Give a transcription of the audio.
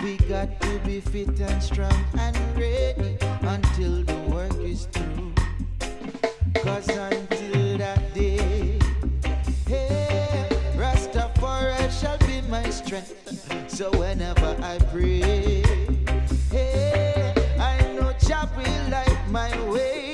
We got to be fit and strong and ready until the work is through. Cause until that day, hey, Rastafari shall be my strength. So whenever I pray, hey, I know Jah will light my way.